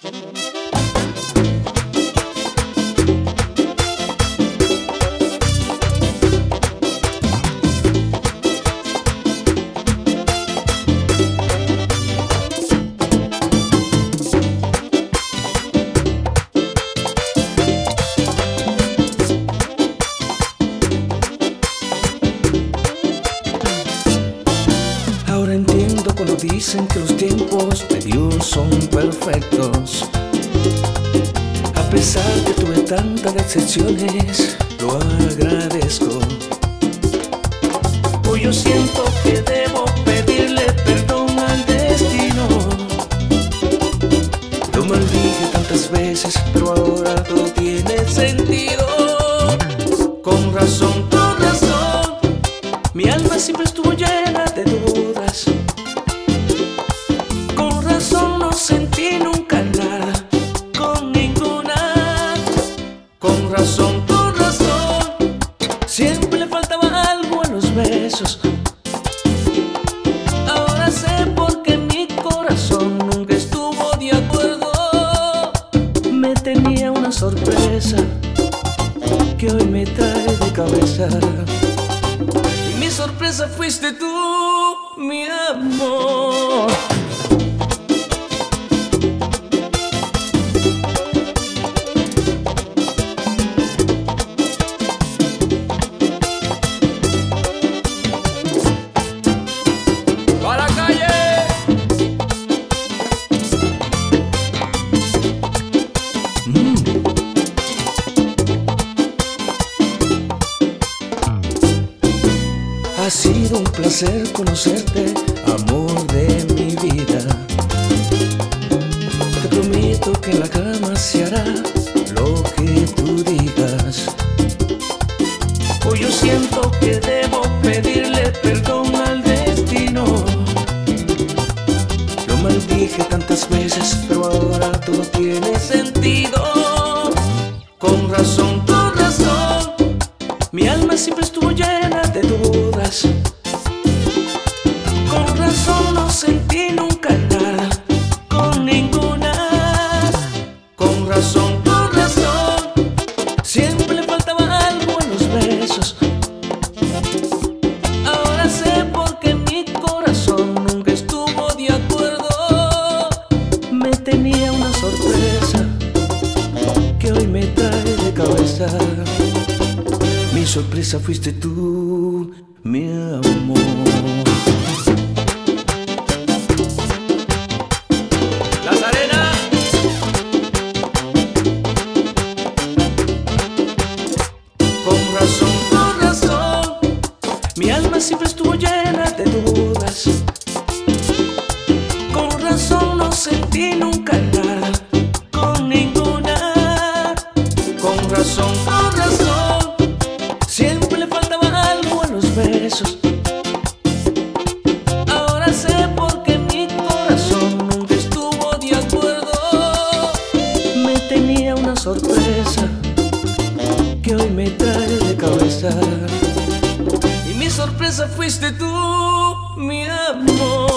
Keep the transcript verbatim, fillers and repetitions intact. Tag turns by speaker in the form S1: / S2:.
S1: Ahora entiendo cuando dicen que los tiempos de Dios son perfectos. A pesar de que tuve tantas decepciones, lo agradezco. Hoy yo siento que debo pedirle perdón al destino. Lo maldije tantas veces, pero ahora todo tiene sentido. Con razón, con razón, mi alma siempre estuvo llena de dudas. Con razón no sentí nunca nada con ninguna. Con razón, con razón, siempre le faltaba algo en los besos. Ahora sé por qué mi corazón nunca estuvo de acuerdo. Me tenía una sorpresa que hoy me trae de cabeza. Mi sorpresa fuiste tú, mi amor. ¡A la calle! Mm. Ha sido un placer conocerte, amor de mi vida. Te prometo que en la cama se hará lo que tú digas. Hoy yo siento que debo pedirle perdón al destino. Lo maldije tantas veces, pero ahora todo tiene sentido. Con razón, con razón, mi alma siempre estuvo llena de dudas. Con razón no sentí nunca nada con ninguna. Con razón, con razón, siempre le faltaba algo en los besos. Ahora sé por qué mi corazón nunca estuvo de acuerdo. Me tenía una sorpresa que hoy me trae de cabeza. Mi sorpresa fuiste tú, mi amor. Las arenas. Con razón, con razón, mi alma siempre estuvo llena de dudas. Con razón no sentí nunca nada con ninguna. Con razón, con razón, siempre le faltaba algo en los besos. Ahora sé por qué mi corazón nunca estuvo de acuerdo. Me tenía una sorpresa que hoy me trae de cabeza. Y mi sorpresa fuiste tú, mi amor.